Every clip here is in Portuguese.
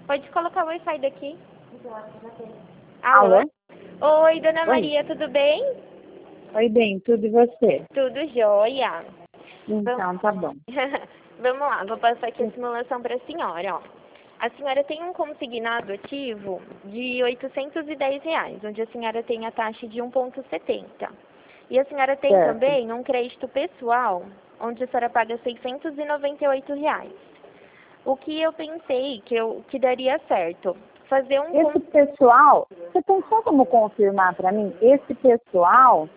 Pode colocar o Wi-Fi daqui. Alô? Oi, Dona Oi. Maria, tudo bem? Oi, bem, tudo e você? Tudo jóia. Então, tá bom. Vamos lá, vou passar aqui a simulação para a senhora, ó. A senhora tem um consignado ativo de R$ 810, onde a senhora tem a taxa de 1,70. E a senhora tem Certo. também um crédito pessoal, onde a senhora paga R$ 698. O que eu pensei que daria certo? Fazer um... Esse pessoal, você tem só como confirmar para mim? Esse pessoal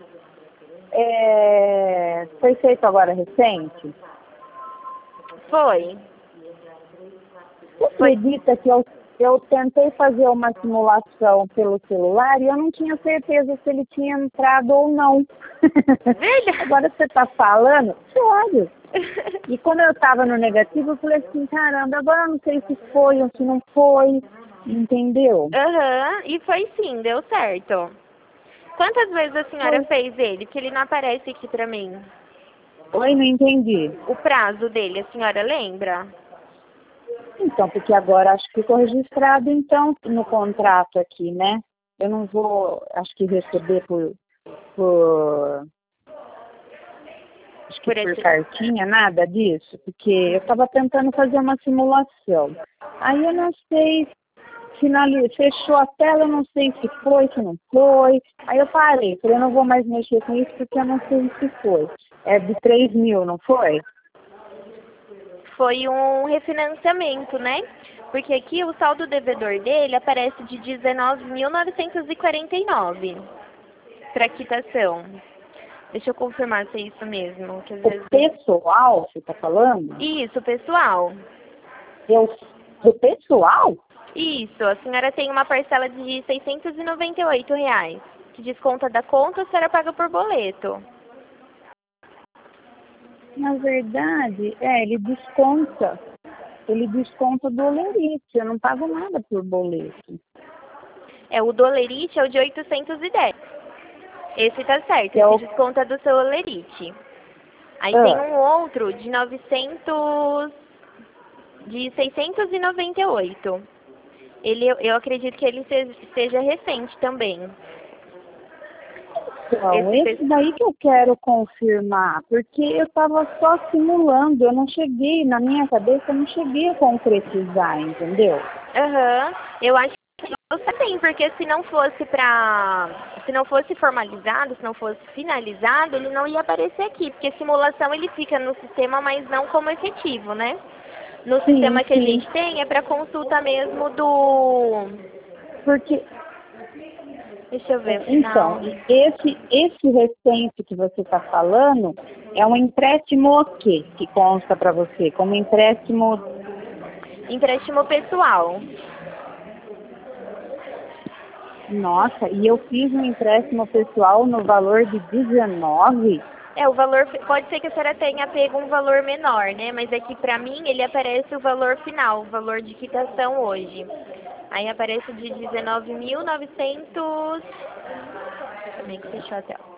foi feito agora recente? Foi. Você acredita que eu tentei fazer uma simulação pelo celular e eu não tinha certeza se ele tinha entrado ou não. Velha! Agora você está falando? Sério. E quando eu estava no negativo, eu falei assim, caramba, agora eu não sei se foi ou se não foi, entendeu? Aham, e foi sim, deu certo. Quantas vezes a senhora fez ele? Que ele não aparece aqui pra mim. Oi, não entendi. O prazo dele, a senhora lembra? Então, porque agora acho que ficou registrado, então, no contrato aqui, né? Eu não vou, acho que receber acho que por cartinha, nada disso, porque eu estava tentando fazer uma simulação. Aí eu não sei, fechou a tela, eu não sei se foi, se não foi. Aí eu parei, falei, eu não vou mais mexer com isso porque eu não sei se foi. É de 3 mil, não foi? Foi um refinanciamento, né? Porque aqui o saldo devedor dele aparece de 19.949 para quitação. Deixa eu confirmar se é isso mesmo. Que às vezes... O pessoal, você está falando? Isso, pessoal. O pessoal? Isso, a senhora tem uma parcela de R$ 698, que desconta da conta, a senhora paga por boleto. Na verdade, ele desconta. Ele desconta do Olerite. Eu não pago nada por boleto. O do Olerite é o de 810. Esse tá certo, É o... esse desconta do seu Olerite. Aí tem um outro de 698. Eu acredito que ele seja recente também. Então, esse daí que eu quero confirmar, porque eu estava só simulando, eu não cheguei, na minha cabeça, eu não cheguei a concretizar, entendeu? Aham, eu acho que você tem, porque se não fosse formalizado, se não fosse finalizado, ele não ia aparecer aqui, porque simulação ele fica no sistema, mas não como efetivo, né? No sistema que a gente tem é para consulta mesmo do... Porque... Deixa eu ver. Então, esse recente que você está falando é um empréstimo o quê que consta para você? Como empréstimo... Empréstimo pessoal. Nossa, e eu fiz um empréstimo pessoal no valor de 19? O valor, pode ser que a senhora tenha pego um valor menor, né? Mas aqui pra mim ele aparece o valor final, o valor de quitação hoje. Aí aparece de 19.900... Também que fechou a tela.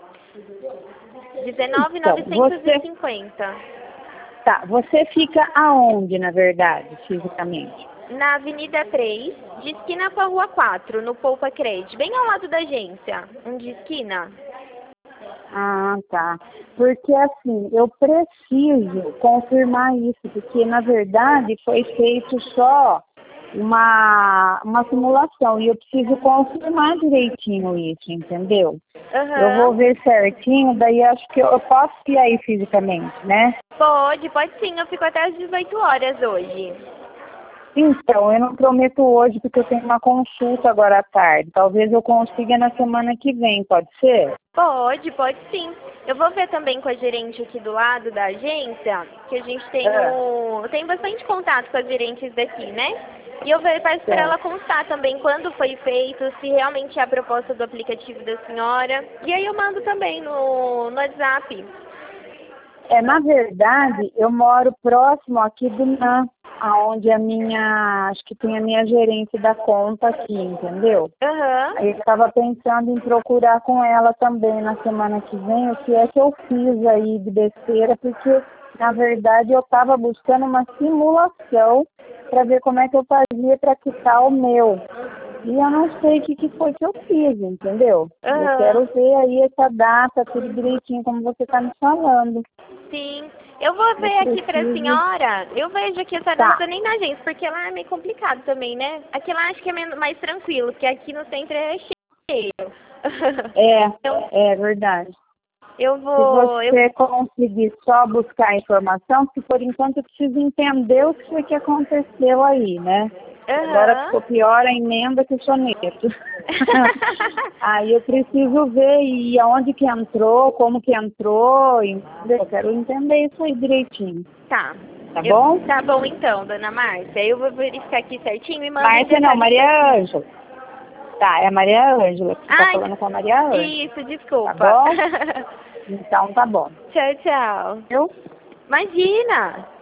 19.950. Tá, você fica aonde, na verdade, fisicamente? Na Avenida 3, de esquina com a Rua 4, no Poupa Cred, bem ao lado da agência. De esquina. Ah, tá. Porque assim, eu preciso confirmar isso, porque na verdade foi feito só uma simulação e eu preciso confirmar direitinho isso, entendeu? Uhum. Eu vou ver certinho, daí acho que eu posso ir aí fisicamente, né? Pode sim, eu fico até às 18 horas hoje. Então, eu não prometo hoje porque eu tenho uma consulta agora à tarde. Talvez eu consiga na semana que vem, pode ser? Pode sim. Eu vou ver também com a gerente aqui do lado da agência, que a gente tem tem bastante contato com as gerentes daqui, né? E eu peço para ela constar também quando foi feito, se realmente é a proposta do aplicativo da senhora. E aí eu mando também no WhatsApp. Na verdade, eu moro próximo aqui do NAM, aonde acho que tem a minha gerente da conta aqui, entendeu? Uhum. Aí eu estava pensando em procurar com ela também na semana que vem o que é que eu fiz aí de besteira, porque Na verdade, eu estava buscando uma simulação para ver como é que eu fazia para quitar o meu. E eu não sei o que foi que eu fiz, entendeu? Eu quero ver aí essa data, tudo direitinho, como você está me falando. Sim. Eu vou ver aqui pra senhora. Eu vejo aqui essa dança nem na agência, porque lá é meio complicado também, né? Aqui lá acho que é mais tranquilo, porque aqui no centro é cheio. É verdade. Eu vou... Se você conseguir só buscar informação, porque por enquanto eu preciso entender o que foi que aconteceu aí, né? Agora ficou pior a emenda que o soneto. Aí eu preciso ver e aonde que entrou, como que entrou, entendeu? Eu quero entender isso aí direitinho. Tá. Bom? Tá bom então, dona Márcia. Eu vou verificar aqui certinho e mando... Márcia não, Maria Ângela. Tá, é a Maria Ângela. Você tá falando com a Maria Ângela. Isso, desculpa. Tá bom? Então tá bom. Tchau, tchau. Eu? Imagina!